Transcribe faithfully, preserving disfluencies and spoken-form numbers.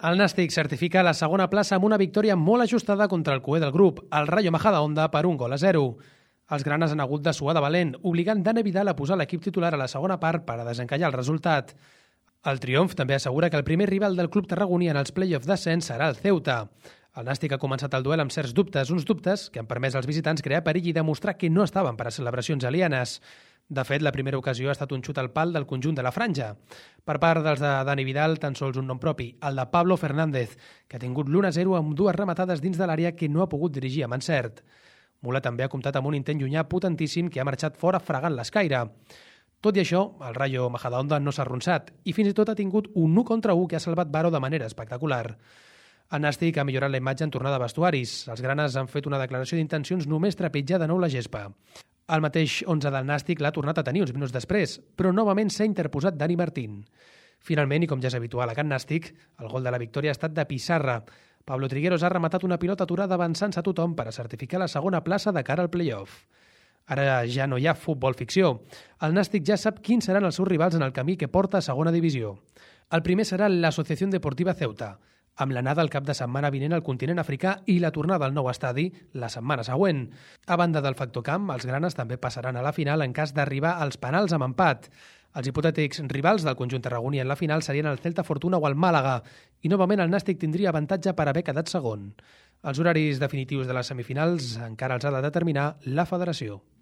El Nàstic certifica la segona plaça amb una victòria molt ajustada contra el cué del grup, el Rayo Majadahonda, per un gol a zero. Els granes han hagut de suar de valent, obligant Dani Vidal a posar l'equip titular a la segona part per a desencallar el resultat. El triomf també assegura que el primer rival del club tarragoní en els play-off d'ascens serà el Ceuta. El Nàstic ha començat el duel amb certs dubtes, uns dubtes que han permès als visitants crear perill i demostrar que no estaven per a celebracions alienes. De fet, la primera ocasió ha estat un xut al pal del conjunt de la franja. Per part dels de Dani Vidal, tan sols un nom propi, el de Pablo Fernández, que ha tingut l'u a zero amb dues rematades dins de l'àrea que no ha pogut dirigir amb encert. Mula també ha comptat amb un intent llunyà potentíssim que ha marxat fora fregant l'escaire. Tot i això, el Rayo Majadahonda no s'ha arronsat i fins i tot ha tingut un u contra u que ha salvat Baro de manera espectacular. El Nàstic ha millorat la imatge en tornada a vestuaris. Els granes han fet una declaració d'intencions només trepitjar de nou la gespa. El mateix onze del Nàstic l'ha tornat a tenir uns minuts després, però novament s'ha interposat Dani Martín. Finalment, i com ja és habitual a Can Nàstic, el gol de la victòria ha estat de pissarra. Pablo Trigueros ha rematat una pilota aturada avançant-se a tothom per a certificar la segona plaça de cara al play-off. Ara ja no hi ha futbol ficció. El Nàstic ja sap quins seran els seus rivals en el camí que porta a segona divisió. El primer serà l'Associació Deportiva Ceuta, amb l'anada el cap de setmana vinent al continent africà i la tornada al nou estadi la setmana següent. A banda del factor camp, els granes també passaran a la final en cas d'arribar als penals amb empat. Els hipotètics rivals del conjunt tarragoní en la final serien el Celta Fortuna o el Màlaga, i novament el Nàstic tindria avantatge per haver quedat segon. Els horaris definitius de les semifinals encara els ha de determinar la federació.